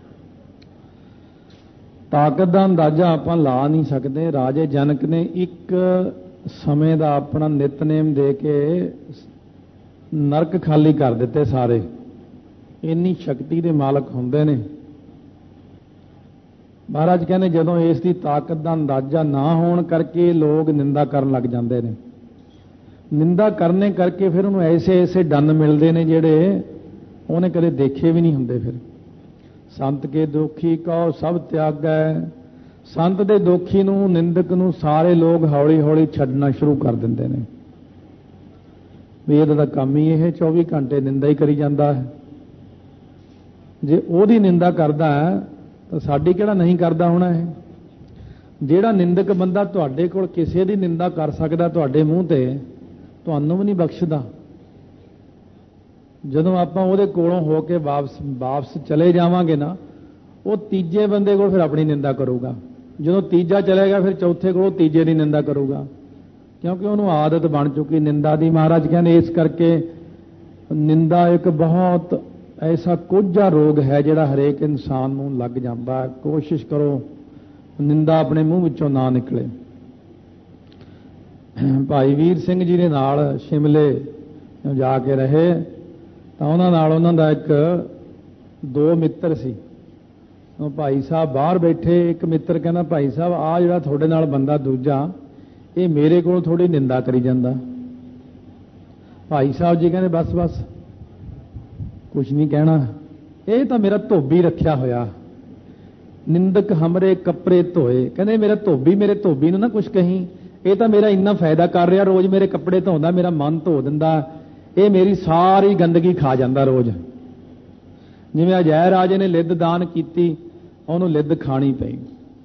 ਤਾਕਤ ਦਾ ਅੰਦਾਜ਼ਾ ਆਪਾਂ ਲਾ ਨਹੀਂ ਸਕਦੇ। ਰਾਜੇ ਜਨਕ ਨੇ ਇੱਕ ਸਮੇਂ ਦਾ ਆਪਣਾ ਨਿਤਨੇਮ ਦੇ ਕੇ ਨਰਕ ਖਾਲੀ ਕਰ ਦਿੱਤੇ ਸਾਰੇ। ਇੰਨੀ ਸ਼ਕਤੀ ਦੇ ਮਾਲਕ ਹੁੰਦੇ ਨੇ। ਮਹਾਰਾਜ ਕਹਿੰਦੇ ਜਦੋਂ ਇਸ ਦੀ ਤਾਕਤ ਦਾ ਅੰਦਾਜ਼ਾ ਨਾ ਹੋਣ ਕਰਕੇ ਲੋਕ ਨਿੰਦਾ ਕਰਨ ਲੱਗ ਜਾਂਦੇ ਨੇ। ਨਿੰਦਾ ਕਰਨੇ ਕਰਕੇ ਫਿਰ ਉਹਨੂੰ ਐਸੇ ਡੰਨ ਮਿਲਦੇ ਨੇ ਜਿਹੜੇ ਉਹਨੇ ਕਦੇ ਦੇਖੇ ਵੀ ਨਹੀਂ ਹੁੰਦੇ। ਫਿਰ ਸੰਤ ਕੇ ਦੋਖੀ ਕਉ ਸਭ ਤਿਆਗੈ। ਸੰਤ ਦੇ ਦੋਖੀ ਨੂੰ, ਨਿੰਦਕ ਨੂੰ ਸਾਰੇ ਲੋਕ ਹੌਲੀ ਹੌਲੀ ਛੱਡਣਾ ਸ਼ੁਰੂ ਕਰ ਦਿੰਦੇ ਨੇ। ਵੀ ਇਹਦਾ ਤਾਂ ਕੰਮ ਹੀ ਇਹ 24 ਘੰਟੇ ਨਿੰਦਾ ਹੀ ਕਰੀ ਜਾਂਦਾ ਹੈ। ਜੇ ਉਹਦੀ ਨਿੰਦਾ ਕਰਦਾ ਹੈ ਤਾਂ ਸਾਡੀ ਕਿਹੜਾ ਨਹੀਂ ਕਰਦਾ ਹੋਣਾ ਇਹ? ਜਿਹੜਾ ਨਿੰਦਕ ਬੰਦਾ ਤੁਹਾਡੇ ਕੋਲ ਕਿਸੇ ਦੀ ਨਿੰਦਾ ਕਰ ਸਕਦਾ ਤੁਹਾਡੇ ਮੂੰਹ ਤੇ, ਤੁਹਾਨੂੰ ਵੀ ਨਹੀਂ ਬਖਸ਼ਦਾ। ਜਦੋਂ ਆਪਾਂ ਉਹਦੇ ਕੋਲੋਂ ਹੋ ਕੇ ਵਾਪਸ ਚਲੇ ਜਾਵਾਂਗੇ ਨਾ, ਉਹ ਤੀਜੇ ਬੰਦੇ ਕੋਲ ਫਿਰ ਆਪਣੀ ਨਿੰਦਾ ਕਰੂਗਾ। ਜਦੋਂ ਤੀਜਾ ਚਲੇਗਾ ਫਿਰ ਚੌਥੇ ਕੋਲ ਤੀਜੇ ਦੀ ਨਿੰਦਾ ਕਰੂਗਾ, ਕਿਉਂਕਿ ਉਹਨੂੰ ਆਦਤ ਬਣ ਚੁੱਕੀ ਨਿੰਦਾ ਦੀ। ਮਹਾਰਾਜ ਕਹਿੰਦੇ ਇਸ ਕਰਕੇ ਨਿੰਦਾ ਇੱਕ ਬਹੁਤ ਐਸਾ ਕੋਝਾ ਰੋਗ ਹੈ ਜਿਹੜਾ ਹਰੇਕ ਇਨਸਾਨ ਨੂੰ ਲੱਗ ਜਾਂਦਾ। ਕੋਸ਼ਿਸ਼ ਕਰੋ ਨਿੰਦਾ ਆਪਣੇ ਮੂੰਹ ਵਿੱਚੋਂ ਨਾ ਨਿਕਲੇ। ਭਾਈ ਵੀਰ ਸਿੰਘ ਜੀ ਦੇ ਨਾਲ ਸ਼ਿਮਲੇ ਜਾ ਕੇ ਰਹੇ ਤਾਂ ਉਹਨਾਂ ਦਾ ਦੋ ਮਿੱਤਰ ਸੀ। ਉਹ ਭਾਈ ਸਾਹਿਬ ਬਾਹਰ ਬੈਠੇ, ਇੱਕ ਮਿੱਤਰ ਕਹਿੰਦਾ ਭਾਈ ਸਾਹਿਬ ਆਹ ਜਿਹੜਾ ਤੁਹਾਡੇ ਨਾਲ ਬੰਦਾ ਦੂਜਾ, ਇਹ ਮੇਰੇ ਕੋਲ ਥੋੜੀ ਨਿੰਦਾ ਕਰੀ ਜਾਂਦਾ। ਭਾਈ ਸਾਹਿਬ ਜੀ ਕਹਿੰਦੇ ਬਸ ਕੁਛ ਨਹੀਂ ਕਹਿਣਾ, ਇਹ ਤਾਂ ਮੇਰਾ ਧੋਬੀ ਰੱਖਿਆ ਹੋਇਆ। ਨਿੰਦਕ ਹਮਰੇ ਕੱਪੜੇ ਧੋਏ। ਕਹਿੰਦੇ ਮੇਰੇ ਧੋਬੀ ਨੂੰ ਨਾ ਕੁਛ ਕਹੀਂ, ਇਹ ਤਾਂ ਮੇਰਾ ਇੰਨਾ ਫਾਇਦਾ ਕਰ ਰਿਹਾ, ਰੋਜ਼ ਮੇਰੇ ਕੱਪੜੇ ਧੋਂਦਾ, ਮੇਰਾ ਮਨ ਧੋ ਦਿੰਦਾ, ਇਹ ਮੇਰੀ ਸਾਰੀ ਗੰਦਗੀ ਖਾ ਜਾਂਦਾ ਰੋਜ਼। ਜਿਵੇਂ ਅਜੈ ਰਾਜੇ ਨੇ ਲਿੱਦ ਦਾਨ ਕੀਤੀ, ਉਹਨੂੰ ਲਿੱਦ ਖਾਣੀ ਪਈ।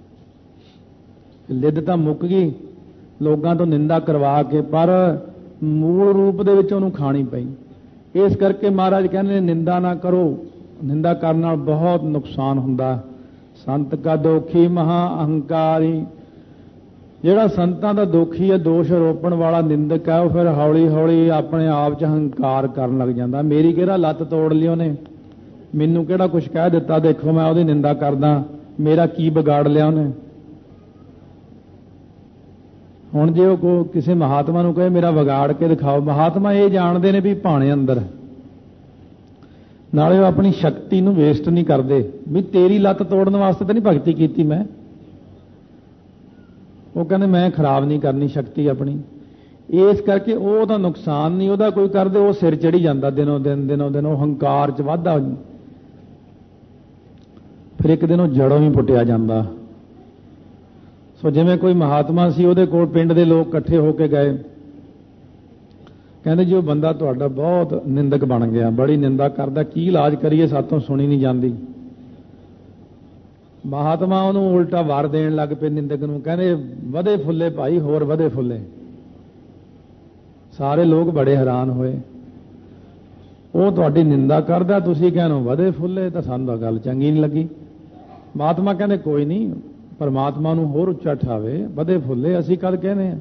ਲਿੱਦ ਤਾਂ ਮੁੱਕ ਗਈ ਲੋਕਾਂ ਤੋਂ ਨਿੰਦਾ ਕਰਵਾ ਕੇ, ਪਰ ਮੂਲ ਰੂਪ ਦੇ ਵਿੱਚ ਉਹਨੂੰ ਖਾਣੀ ਪਈ। ਇਸ ਕਰਕੇ ਮਹਾਰਾਜ ਕਹਿੰਦੇ ਨਿੰਦਾ ਨਾ ਕਰੋ, ਨਿੰਦਾ ਕਰਨ ਨਾਲ ਬਹੁਤ ਨੁਕਸਾਨ ਹੁੰਦਾ। ਸੰਤ ਕਾ ਦੋਖੀ ਮਹਾ ਅਹੰਕਾਰੀ। ਜਿਹੜਾ ਸੰਤਾਂ ਦਾ ਦੋਖੀ ਹੈ, ਦੋਸ਼ ਰੋਪਣ ਵਾਲਾ ਨਿੰਦਕ ਹੈ, ਉਹ ਫਿਰ ਹੌਲੀ ਹੌਲੀ ਆਪਣੇ ਆਪ 'ਚ ਹੰਕਾਰ ਕਰਨ ਲੱਗ ਜਾਂਦਾ। ਮੇਰੀ ਕਿਹੜਾ ਲੱਤ ਤੋੜ ਲਈ ਉਹਨੇ, ਮੈਨੂੰ ਕਿਹੜਾ ਕੁਛ ਕਹਿ ਦਿੱਤਾ, ਦੇਖੋ ਮੈਂ ਉਹਦੀ ਨਿੰਦਾ ਕਰਦਾ, ਮੇਰਾ ਕੀ ਵਿਗਾੜ ਲਿਆ ਉਹਨੇ। ਹੁਣ ਜੇ ਉਹ ਕਿਸੇ ਮਹਾਤਮਾ ਨੂੰ ਕਹੇ ਮੇਰਾ ਵਿਗਾੜ ਕੇ ਦਿਖਾਓ, ਮਹਾਤਮਾ ਇਹ ਜਾਣਦੇ ਨੇ ਵੀ ਭਾਣੇ ਅੰਦਰ, ਨਾਲੇ ਉਹ ਆਪਣੀ ਸ਼ਕਤੀ ਨੂੰ ਵੇਸਟ ਨਹੀਂ ਕਰਦੇ ਵੀ ਤੇਰੀ ਲੱਤ ਤੋੜਨ ਵਾਸਤੇ ਤਾਂ ਨਹੀਂ ਭਗਤੀ ਕੀਤੀ ਮੈਂ। ਉਹ ਕਹਿੰਦੇ ਮੈਂ ਖਰਾਬ ਨਹੀਂ ਕਰਨੀ ਸ਼ਕਤੀ ਆਪਣੀ। ਇਸ ਕਰਕੇ ਉਹਦਾ ਨੁਕਸਾਨ ਨਹੀਂ ਉਹਦਾ ਕੋਈ ਕਰਦੇ, ਉਹ ਸਿਰ ਚੜੀ ਜਾਂਦਾ ਦਿਨੋਂ ਦਿਨ ਉਹ ਹੰਕਾਰ 'ਚ ਵਾਧਾ। ਫਿਰ ਇੱਕ ਦਿਨ ਉਹ ਜੜੋਂ ਹੀ ਪੁੱਟਿਆ ਜਾਂਦਾ। ਸੋ ਜਿਵੇਂ ਕੋਈ ਮਹਾਤਮਾ ਸੀ, ਉਹਦੇ ਕੋਲ ਪਿੰਡ ਦੇ ਲੋਕ ਇਕੱਠੇ ਹੋ ਕੇ ਗਏ, ਕਹਿੰਦੇ ਜੀ ਉਹ ਬੰਦਾ ਤੁਹਾਡਾ ਬਹੁਤ ਨਿੰਦਕ ਬਣ ਗਿਆ, ਬੜੀ ਨਿੰਦਾ ਕਰਦਾ, ਕੀ ਇਲਾਜ ਕਰੀਏ, ਸਾਤੋਂ ਸੁਣੀ ਨਹੀਂ ਜਾਂਦੀ। ਮਹਾਤਮਾ ਉਹਨੂੰ ਉਲਟਾ ਵਾਰ ਦੇਣ ਲੱਗ ਪਏ ਨਿੰਦਕ ਨੂੰ, ਕਹਿੰਦੇ ਵਧੇ ਫੁੱਲੇ ਭਾਈ, ਹੋਰ ਵਧੇ ਫੁੱਲੇ। ਸਾਰੇ ਲੋਕ ਬੜੇ ਹੈਰਾਨ ਹੋਏ। ਉਹ ਤੁਹਾਡੀ ਨਿੰਦਾ ਕਰਦਾ, ਤੁਸੀਂ ਕਹਿੰਦੇ ਵਧੇ ਫੁੱਲੇ, ਤਾਂ ਸਾਨੂੰ ਤਾਂ ਗੱਲ ਚੰਗੀ ਨਹੀਂ ਲੱਗੀ। ਮਹਾਤਮਾ ਕਹਿੰਦੇ ਕੋਈ ਨਹੀਂ, परमात्मा नूं होर उच्चा उठावे, वधे फुੱਲੇ। असीं कद कहने हैं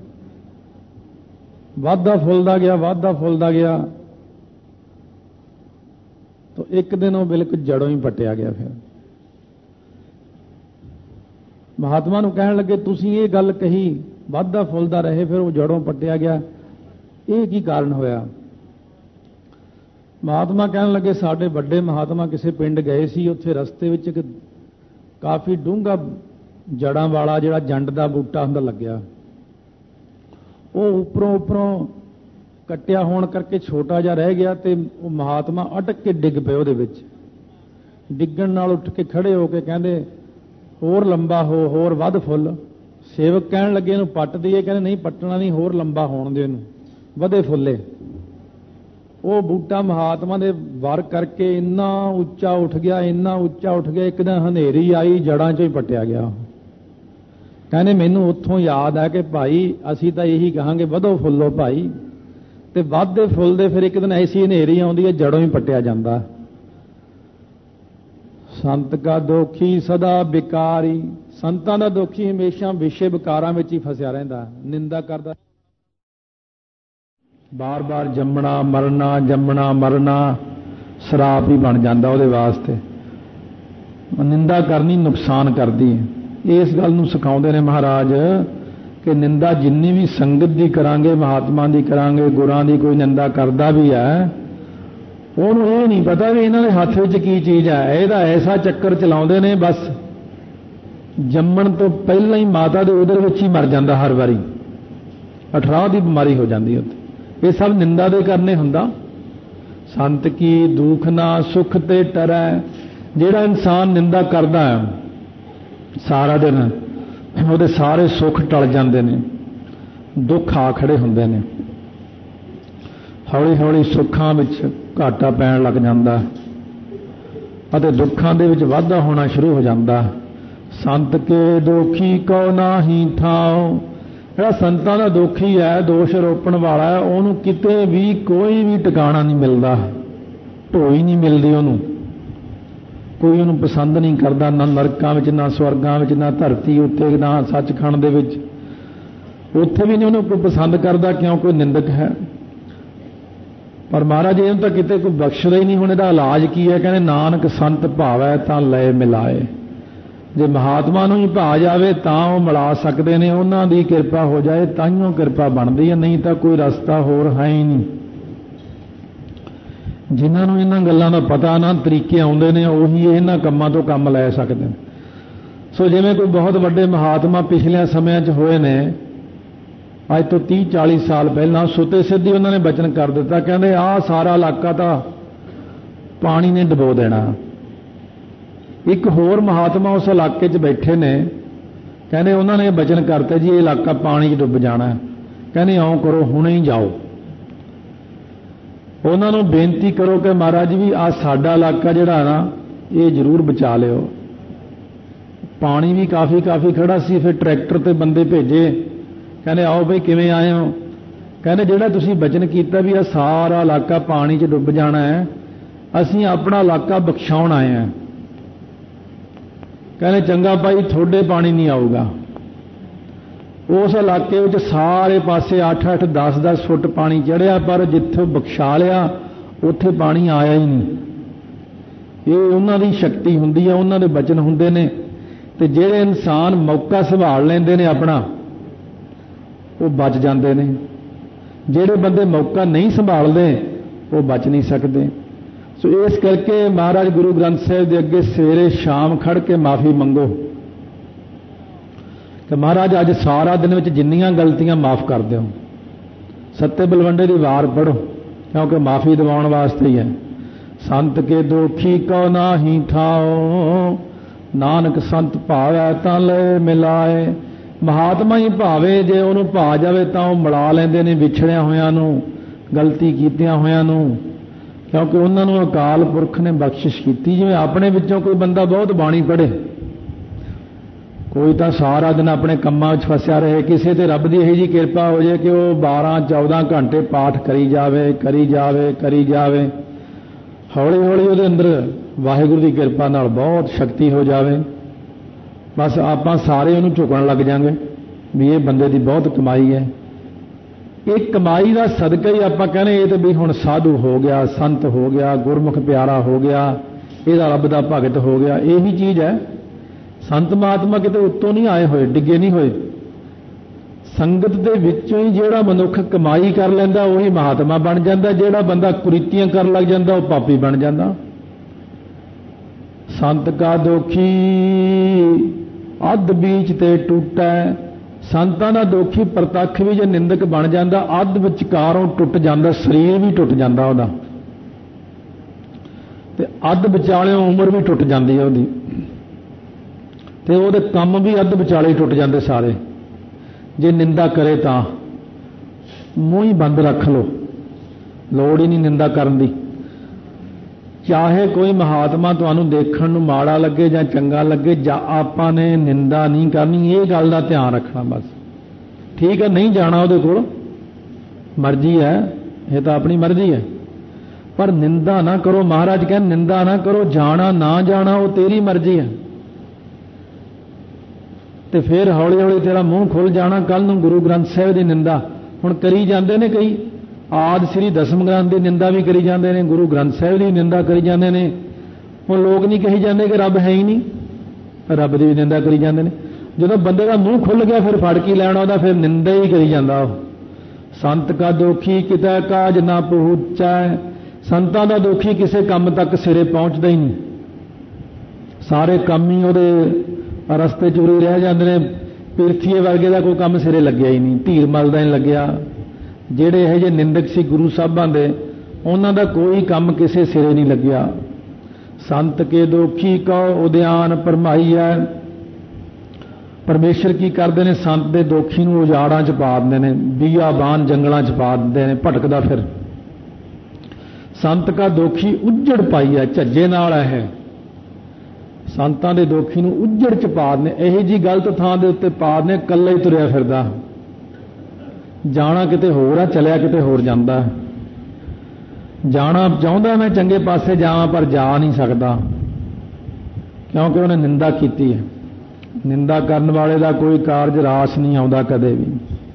वाधा फुੱਲਦਾ गया तो एक दिन वो बिल्कुल जड़ों ही पटिया गया। फिर महात्मा नूं कहण लगे तुसीं ये गल कही वाधा फुੱਲਦਾ रहे, फिर वो जड़ों पटिया गया, ये की कारण होया? महात्मा कहण लगे साडे वड्डे महात्मा किसी पिंड गए सी, उत्थे रस्ते विच एक काफ़ी डूंगा जड़ां वाला जिहड़ा जंड दा बूटा हुंदा लग्या, वो उपरों कट्टिया होण करके छोटा जिहा रह गया ते वो महात्मा अटक के डिग पे उहदे विच। डिग्गण नाल उठ के खड़े हो के कहंदे होर लंबा हो, होर वध फुੱਲ। सेवक कहण लगे इहनूं पट दईए, कहंदे नहीं पट्टना नहीं, होर लंबा होण दिओ इहनूं, वधे फुੱਲੇ। वो बूटा महात्मा दे वार करके इन्ना उच्चा उठ गया, एक दिन हनेरी आई, जड़ां चों ही पट्टिया गया। कहने मैनूं उत्थों याद है कि भाई असीं तां यही कहांगे वधो फुੱਲੋ भाई, ते वधदे फुੱਲਦੇ फिर एक दिन ऐसी हनेरी आउंदी है जड़ों ही पट्टिया जांदा। संत का दोखी सदा विकारी, संतां दा दोखी हमेशा विषय विकारां विच ही फसिया रहिंदा, निंदा करदा, बार बार जम्मना मरना शराब ही बन जाता उहदे वास्ते। निंदा करनी नुकसान करती है। इस गल नूं सिखाउंदे ने महाराज कि निंदा जिन्नी भी संगत दी करांगे, महात्मा दी करांगे, गुरां दी कोई निंदा करदा भी है, उहनूं ये नहीं पता भी इन्हां दे हत्थ विच की चीज़ है। इहदा ऐसा चक्कर चलाउंदे ने बस जम्मण तो पहलां ही माता दे उदर विच ही मर जांदा, हर वारी अठराह दी बीमारी हो जाती है। ये सब निंदा दे करने हुंदा। संत की दुख ना सुख ते टरै, जिहड़ा इंसान निंदा करदा है सारा दिन ਉਹਦੇ सारे सुख टल जाते हैं, दुख आ खड़े होंदे ने, हौली हौली सुखां विच घाटा पैण लग जांदा अते दुखां दे विच वाधा होना शुरू हो जाता। संत के दोखी को नाही थाओ, ਜਿਹੜਾ ਸੰਤਾਂ ਦਾ ਦੋਖੀ ਹੈ, ਦੋਸ਼ ਰੋਪਣ ਵਾਲਾ ਹੈ, ਉਹਨੂੰ ਕਿਤੇ ਵੀ ਕੋਈ ਵੀ ਟਿਕਾਣਾ ਨਹੀਂ ਮਿਲਦਾ, ਢੋਈ ਨਹੀਂ ਮਿਲਦੀ ਉਹਨੂੰ, ਕੋਈ ਉਹਨੂੰ ਪਸੰਦ ਨਹੀਂ ਕਰਦਾ, ਨਾ ਨਰਕਾਂ ਵਿੱਚ, ਨਾ ਸਵਰਗਾਂ ਵਿੱਚ, ਨਾ ਧਰਤੀ ਉੱਤੇ, ਨਾ ਸੱਚਖੰਡ ਦੇ ਵਿੱਚ, ਉੱਥੇ ਵੀ ਨਹੀਂ ਉਹਨੂੰ ਕੋਈ ਪਸੰਦ ਕਰਦਾ, ਕਿਉਂ? ਕੋਈ ਨਿੰਦਕ ਹੈ। ਪਰ ਮਹਾਰਾਜ ਇਹਨੂੰ ਤਾਂ ਕਿਤੇ ਕੋਈ ਬਖਸ਼ਦਾ ਹੀ ਨਹੀਂ। ਹੁਣ ਇਹਦਾ ਇਲਾਜ ਕੀ ਹੈ? ਕਹਿੰਦੇ ਨਾਨਕ ਸੰਤ ਭਾਵੈ ਤਾਂ ਲਏ ਮਿਲਾਏ। ਜੇ ਮਹਾਤਮਾ ਨੂੰ ਹੀ ਭਾ ਜਾਵੇ ਤਾਂ ਉਹ ਮਿਲਾ ਸਕਦੇ ਨੇ, ਉਹਨਾਂ ਦੀ ਕਿਰਪਾ ਹੋ ਜਾਏ ਤਾਂਹੀਓ ਕਿਰਪਾ ਬਣਦੀ ਹੈ, ਨਹੀਂ ਤਾਂ ਕੋਈ ਰਸਤਾ ਹੋਰ ਹੈ ਹੀ ਨਹੀਂ। ਜਿਨ੍ਹਾਂ ਨੂੰ ਇਹਨਾਂ ਗੱਲਾਂ ਦਾ ਪਤਾ ਨਾ, ਤਰੀਕੇ ਆਉਂਦੇ ਨੇ, ਉਹੀ ਇਹਨਾਂ ਕੰਮਾਂ ਤੋਂ ਕੰਮ ਲੈ ਸਕਦੇ ਨੇ। ਸੋ ਜਿਵੇਂ ਕੋਈ ਬਹੁਤ ਵੱਡੇ ਮਹਾਤਮਾ ਪਿਛਲੇ ਸਮਿਆਂ 'ਚ ਹੋਏ ਨੇ, ਅੱਜ ਤੋਂ 30-40 ਸਾਲ ਪਹਿਲਾਂ ਸੁਤੇ ਸਿੱਧੀ ਉਹਨਾਂ ਨੇ ਬਚਨ ਕਰ ਦਿੱਤਾ, ਕਹਿੰਦੇ ਆਹ ਸਾਰਾ ਇਲਾਕਾ ਤਾਂ ਪਾਣੀ ਨੇ ਡੁਬੋ ਦੇਣਾ। ਇੱਕ ਹੋਰ ਮਹਾਤਮਾ ਉਸ ਇਲਾਕੇ 'ਚ ਬੈਠੇ ਨੇ, ਕਹਿੰਦੇ ਉਹਨਾਂ ਨੇ ਬਚਨ ਕਰਤਾ ਜੀ ਇਹ ਇਲਾਕਾ ਪਾਣੀ 'ਚ ਡੁੱਬ ਜਾਣਾ। ਕਹਿੰਦੇ ਆਓ ਕਰੋ, ਹੁਣੇ ਹੀ ਜਾਓ, ਉਹਨਾਂ ਨੂੰ ਬੇਨਤੀ ਕਰੋ ਕਿ ਮਹਾਰਾਜ ਵੀ ਆ ਸਾਡਾ ਇਲਾਕਾ ਜਿਹੜਾ ਨਾ ਇਹ ਜ਼ਰੂਰ ਬਚਾ ਲਿਓ। ਪਾਣੀ ਵੀ ਕਾਫੀ ਖੜਾ ਸੀ। ਫਿਰ ਟਰੈਕਟਰ ਤੇ ਬੰਦੇ ਭੇਜੇ, ਕਹਿੰਦੇ ਆਓ ਬਈ ਕਿਵੇਂ ਆਏ ਹੋ? ਕਹਿੰਦੇ ਜਿਹੜਾ ਤੁਸੀਂ ਬਚਨ ਕੀਤਾ ਵੀ ਆ ਸਾਰਾ ਇਲਾਕਾ ਪਾਣੀ 'ਚ ਡੁੱਬ ਜਾਣਾ ਹੈ, ਅਸੀਂ ਆਪਣਾ ਇਲਾਕਾ ਬਖਸ਼ਾਉਣ ਆਏ ਹਾਂ। ਕਹਿੰਦੇ ਚੰਗਾ ਭਾਈ, ਤੁਹਾਡੇ ਪਾਣੀ ਨਹੀਂ ਆਊਗਾ। ਉਸ ਇਲਾਕੇ ਵਿੱਚ ਸਾਰੇ ਪਾਸੇ 8-8, 10-10 ਫੁੱਟ ਪਾਣੀ ਚੜ੍ਹਿਆ, ਪਰ ਜਿੱਥੇ ਬਖਸ਼ਾ ਲਿਆ ਉੱਥੇ ਪਾਣੀ ਆਇਆ ਹੀ ਨਹੀਂ। ਇਹ ਉਹਨਾਂ ਦੀ ਸ਼ਕਤੀ ਹੁੰਦੀ ਹੈ, ਉਹਨਾਂ ਦੇ ਬਚਨ ਹੁੰਦੇ ਨੇ। ਤੇ ਜਿਹੜੇ ਇਨਸਾਨ ਮੌਕਾ ਸੰਭਾਲ ਲੈਂਦੇ ਨੇ ਆਪਣਾ, ਉਹ ਬਚ ਜਾਂਦੇ ਨੇ। ਜਿਹੜੇ ਬੰਦੇ ਮੌਕਾ ਨਹੀਂ ਸੰਭਾਲਦੇ ਉਹ ਬਚ ਨਹੀਂ ਸਕਦੇ। ਸੋ ਇਸ ਕਰਕੇ ਮਹਾਰਾਜ ਗੁਰੂ ਗ੍ਰੰਥ ਸਾਹਿਬ ਦੇ ਅੱਗੇ ਸਵੇਰੇ ਸ਼ਾਮ ਖੜ ਕੇ ਮਾਫੀ ਮੰਗੋ ਕਿ ਮਹਾਰਾਜ ਅੱਜ ਸਾਰਾ ਦਿਨ ਵਿੱਚ ਜਿੰਨੀਆਂ ਗਲਤੀਆਂ ਮਾਫ ਕਰ ਦਿਓ। ਸੱਤੇ ਬਲਵੰਡੇ ਦੀ ਵਾਰ ਪੜੋ, ਕਿਉਂਕਿ ਮਾਫੀ ਦਿਵਾਉਣ ਵਾਸਤੇ ਹੀ ਹੈ। ਸੰਤ ਕੇ ਦੋਖੀ ਕੋ ਨਾਹੀ ਠਾਓ, ਨਾਨਕ ਸੰਤ ਭਾਵੈ ਤਾਂ ਲੈ ਮਿਲਾਏ। ਮਹਾਤਮਾ ਹੀ ਭਾਵੇ, ਜੇ ਉਹਨੂੰ ਭਾ ਜਾਵੇ ਤਾਂ ਉਹ ਮਿਲਾ ਲੈਂਦੇ ਨੇ ਵਿਛੜਿਆ ਹੋਇਆਂ ਨੂੰ, ਗਲਤੀ ਕੀਤਿਆਂ ਹੋਇਆਂ ਨੂੰ, ਕਿਉਂਕਿ ਉਹਨਾਂ ਨੂੰ ਅਕਾਲ ਪੁਰਖ ਨੇ ਬਖਸ਼ਿਸ਼ ਕੀਤੀ। ਜਿਵੇਂ ਆਪਣੇ ਵਿੱਚੋਂ ਕੋਈ ਬੰਦਾ ਬਹੁਤ ਬਾਣੀ ਪੜ੍ਹੇ, ਕੋਈ ਤਾਂ ਸਾਰਾ ਦਿਨ ਆਪਣੇ ਕੰਮਾਂ ਵਿੱਚ ਫਸਿਆ ਰਹੇ, ਕਿਸੇ ਤੇ ਰੱਬ ਦੀ ਇਹੋ ਜਿਹੀ ਕਿਰਪਾ ਹੋ ਜਾਏ ਕਿ ਉਹ 12-14 ਘੰਟੇ ਪਾਠ ਕਰੀ ਜਾਵੇ, ਹੌਲੀ ਹੌਲੀ ਉਹਦੇ ਅੰਦਰ ਵਾਹਿਗੁਰੂ ਦੀ ਕਿਰਪਾ ਨਾਲ ਬਹੁਤ ਸ਼ਕਤੀ ਹੋ ਜਾਵੇ। बस आप सारे उन्होंने झुकण लग जाएंगे भी ये बंदे की बहुत कमाई है। एक कमाई का सदका ही आप कहने ये तो भी हुण साधु हो गया, संत हो गया, गुरमुख प्यारा हो गया, यदा रब का भगत हो गया। यही चीज़ है। संत महात्मा किते उत्तों नहीं आए हुए, डिगे नहीं हुए। संगत दे विचों ही जिहड़ा मनुख कमाई कर लैंदा वही महात्मा बन जाता, जिहड़ा बंदा कुरीतियां कर लग जाता वह पापी बन जाता। संत का दोखी अध बीच ते टूटा। संतां दा दोखी प्रतੱਖ भी जे निंदक बन जाता अध विचकारों टुट जाता, शरीर भी टुट जाता उहदा, ते अध विचालियों उम्र भी टुट जाती है उहदी, ते उहदे काम भी अध विचाले टुट जाते सारे। जे निंदा करे तो मूँह ही बंद रख लो, लोड़ ही नहीं निंदा करन दी। चाहे कोई महात्मा तुहानू देखण नू माड़ा लगे जां चंगा लगे, आपां ने निंदा नहीं करनी, ये गल दा ध्यान रखना बस। ठीक है, नहीं जाना उहदे कोल, मर्जी है, ये तो अपनी मर्जी है, पर निंदा ना करो। महाराज कहन निंदा ना करो, जाना ना जाना वो तेरी मर्जी है। तो फिर हौली हौली तेरा मूँह खुल जाना। कल नूं गुरु ग्रंथ साहिब की निंदा हुण करी जाते हैं कई, आदि श्री दसम ग्रंथ की निंदा भी करी जाते हैं, गुरु ग्रंथ साहिब की निंदा करी जाते हैं। हुण लोग नहीं कही जाते कि रब है ही नहीं, रब की भी निंदा करी जाते हैं। जो बंदे का मूँह खुल गया फिर फड़ के लैना उहदा, फिर निंदा ही करी जाता। संत का दोखी कितै काज ना पहुँचै। संतां दा दोखी किसी काम तक सिरे पहुँचता ही नहीं, सारे काम ही उहदे रस्ते चूरी रह जाते हैं। पिरथीए वर्गे का कोई काम सिरे लग्या ही नहीं, धीर मल का नहीं लग्या। ਜਿਹੜੇ ਇਹ ਜੇ ਨਿੰਦਕ ਸੀ ਗੁਰੂ ਸਾਹਿਬਾਂ ਦੇ, ਉਹਨਾਂ ਦਾ ਕੋਈ ਕੰਮ ਕਿਸੇ ਸਿਰੇ ਨਹੀਂ ਲੱਗਿਆ। ਸੰਤ ਕੇ ਦੋਖੀ ਕਉ ਉਦਿਆਨ ਭਰਮਾਈਐ। ਪਰਮੇਸ਼ਰ ਕੀ ਕਰਦੇ ਨੇ, ਸੰਤ ਦੇ ਦੋਖੀ ਨੂੰ ਉਜਾੜਾਂ 'ਚ ਪਾ ਦਿੰਦੇ ਨੇ, ਬੀਆਬਾਨ ਜੰਗਲਾਂ 'ਚ ਪਾ ਦਿੰਦੇ ਨੇ, ਭਟਕਦਾ ਫਿਰ। ਸੰਤ ਕਾ ਦੋਖੀ ਉੱਜੜ ਪਾਈ ਹੈ, ਝੱਜੇ ਨਾਲ ਹੈ। ਸੰਤਾਂ ਦੇ ਦੋਖੀ ਨੂੰ ਉੱਜੜ 'ਚ ਪਾ ਦਿੰਦੇ, ਇਹੋ ਜੀ ਗਲਤ ਥਾਂ ਦੇ ਉੱਤੇ ਪਾ ਦਿੰਦੇ, ਇਕੱਲਾ ਹੀ ਤੁਰਿਆ ਫਿਰਦਾ। जाना किते होर आ, चलिया किते होर जांदा। जाना चाहुंदा मैं चंगे पासे जावां पर जा नहीं सकता, क्योंकि उन्हें निंदा की है। निंदा करने वाले का कोई कारज रास नहीं आउंदा कदे भी।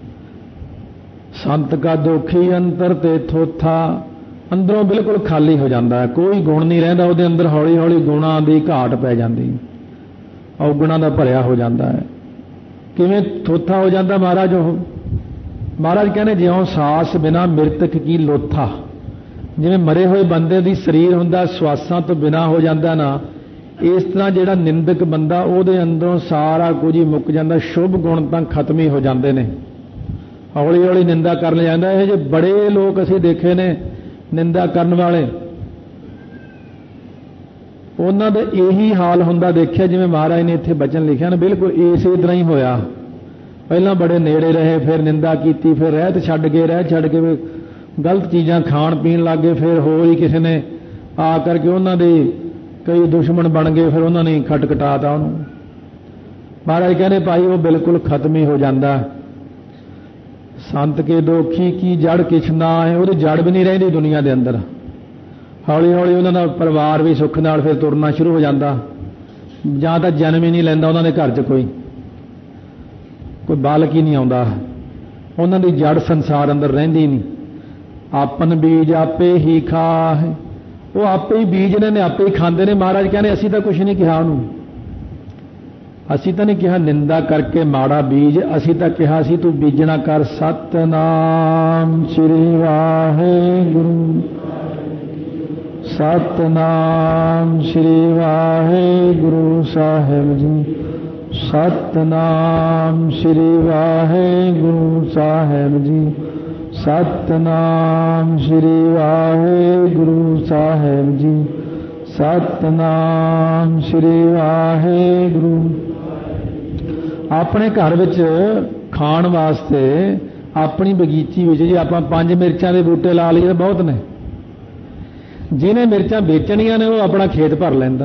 संत का दोखी अंतर ते थोथा। अंदरों बिल्कुल खाली हो जाता है, कोई गुण नहीं रहिंदा उहदे अंदर। हौली हौली गुणां दी घाट पै जांदी, अवगुणां दा भरिया हो जाता है। किवें थोथा हो जाता महाराज? महाराज कहने ज्यों सास बिना मृतक की लोथा। जिवें मरे हुए बंदे दी शरीर हुंदा श्वासां तो बिना हो जाता ना, इस तरह जिहड़ा निंदक बंदा उहदे अंदरों सारा कुछ ही मुक जाता, शुभ गुण तां खत्म ही हो जाते हैं। हौली हौली निंदा कर जाता। ये जो बड़े लोग असीं देखे ने निंदा करने वाले, उन्हां दा यही हाल हुंदा देखिया जिवें महाराज ने इत्थे बचन लिखिया ना, बिल्कुल इसे तरह ही होया। पहला बड़े नेड़े रहे, फिर निंदा की, फिर रहत छड्ड के गलत चीज़ां खाण पीण लग गए, फिर होर ही किसी ने आ करके उन्हां दे कई दुश्मन बन गए, फिर उन्होंने खटखटाता उन्होंने। महाराज कहने भाई वो बिल्कुल खत्म ही हो जाता। संत के दोखी की जड़ किछ ना है, वो जड़ भी नहीं रही दुनिया के अंदर। हौली हौली उन्होंने परिवार भी सुख नाल फिर तुरना शुरू हो जाता, जां तां जन्म ही नहीं लैंदा उन्होंने घर च कोई बालक ही नहीं आता। उन्होंने जड़ संसार अंदर रहिंदी नहीं। आपन बीज आपे ही खा है, वो आपे ही बीज ने आपे ही खाते हैं। महाराज कहने असी तो कुछ नहीं कहा उन्होंने, असी तो नहीं कहा निंदा करके माड़ा बीज, असी तो कहा सी तू बीजना कर सतनाम श्री वाहेगुरु, सतनाम श्री वाहेगुरु साहिब जी, सतनाम श्री वाहेगुरु साहिब जी, सतनाम श्री वाहेगुरु साहिब जी, सतनाम श्री वाहेगुरु। अपने घर विच खाण वास्ते अपनी बगीची विच जी आपां 5 मिर्चां दे बूटे ला लईए बहुत ने। जिन्हें मिर्चां बेचणियां ने वो अपना खेत भर लैंदा।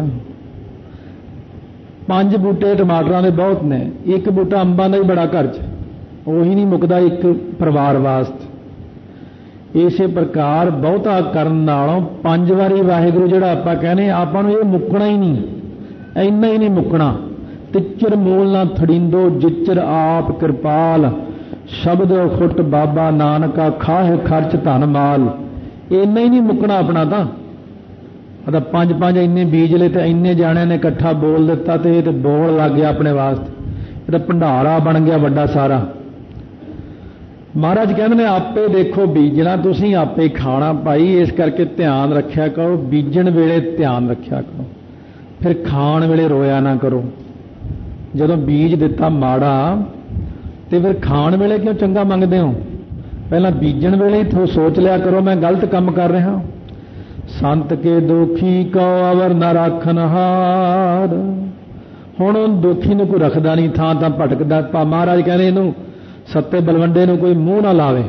5 बूटे टमाटरां दे बहुत ने, एक बूटा अंबां दा ही बड़ा घर च, ਉਹੀ नहीं मुकदा एक परिवार वास्ते। इस प्रकार बहुता करन नालों 5 वारी वाहिगुरू जिहड़ा आपां कहने आपां नूं ये मुकना ही नहीं, इन्ना ही नहीं मुकना। ਤਿੱਚਰ ਮੂਲ ਨਾ ਥੜਿੰਦੋ ਜਿੱਚਰ ਆਪ ਕਿਰਪਾਲ ਸ਼ਬਦੋ ਫੁੱਟ ਬਾਬਾ ਨਾਨਕਾ ਖਾਹਿ ਖਰਚ ਧਨ ਮਾਲ। ਇੰਨਾ ਹੀ ਨਹੀਂ ਮੁੱਕਣਾ ਆਪਣਾ ਤਾਂ ਉਹਦਾ ਪੰਜ ਪੰਜ ਇੰਨੇ ਬੀਜ ਲਏ ਤੇ ਇੰਨੇ ਜਾਣਿਆਂ ਨੇ ਇਕੱਠਾ ਬੋਲ ਦਿੱਤਾ ਤੇ ਇਹ ਤੇ ਬੋਲ ਲੱਗ ਗਿਆ ਆਪਣੇ ਵਾਸਤੇ, ਇਹ ਤਾਂ ਭੰਡਾਰਾ ਬਣ ਗਿਆ ਵੱਡਾ ਸਾਰਾ। ਮਹਾਰਾਜ ਕਹਿੰਦੇ ਨੇ ਆਪੇ ਦੇਖੋ ਬੀਜਣਾ ਤੁਸੀਂ, ਆਪੇ ਖਾਣਾ ਭਾਈ, ਇਸ ਕਰਕੇ ਧਿਆਨ ਰੱਖਿਆ ਕਰੋ, ਬੀਜਣ ਵੇਲੇ ਧਿਆਨ ਰੱਖਿਆ ਕਰੋ, ਫਿਰ ਖਾਣ ਵੇਲੇ ਰੋਇਆ ਨਾ ਕਰੋ। ਜਦੋਂ ਬੀਜ ਦਿੱਤਾ ਮਾੜਾ ਤੇ ਫਿਰ ਖਾਣ ਵੇਲੇ ਕਿਉਂ ਚੰਗਾ ਮੰਗਦੇ ਹੋ? ਪਹਿਲਾਂ ਬੀਜਣ ਵੇਲੇ ਹੀ ਸੋਚ ਲਿਆ ਕਰੋ ਮੈਂ ਗਲਤ ਕੰਮ ਕਰ ਰਿਹਾ। ਸੰਤ ਕੇ ਦੋਖੀ ਕਉ ਅਵਰ ਨ ਰਾਖਨ ਹਾਰ। ਹੁਣ ਦੋਖੀ ਨੂੰ ਕੋਈ ਰੱਖਦਾ ਨਹੀਂ, ਥਾਂ ਤਾਂ ਭਟਕਦਾ। ਮਹਾਰਾਜ ਕਹਿੰਦੇ ਇਹਨੂੰ ਸੱਤੇ ਬਲਵੰਡੇ ਨੂੰ ਕੋਈ ਮੂੰਹ ਨਾ ਲਾਵੇ,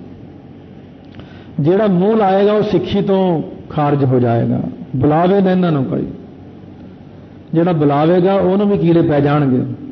ਜਿਹੜਾ ਮੂੰਹ ਲਾਏਗਾ ਉਹ ਸਿੱਖੀ ਤੋਂ ਖਾਰਜ ਹੋ ਜਾਏਗਾ। ਬੁਲਾਵੇ ਨਾ ਇਹਨਾਂ ਨੂੰ ਕੋਈ, ਜਿਹੜਾ ਬੁਲਾਵੇਗਾ ਉਹਨੂੰ ਵੀ ਕੀੜੇ ਪੈ ਜਾਣਗੇ।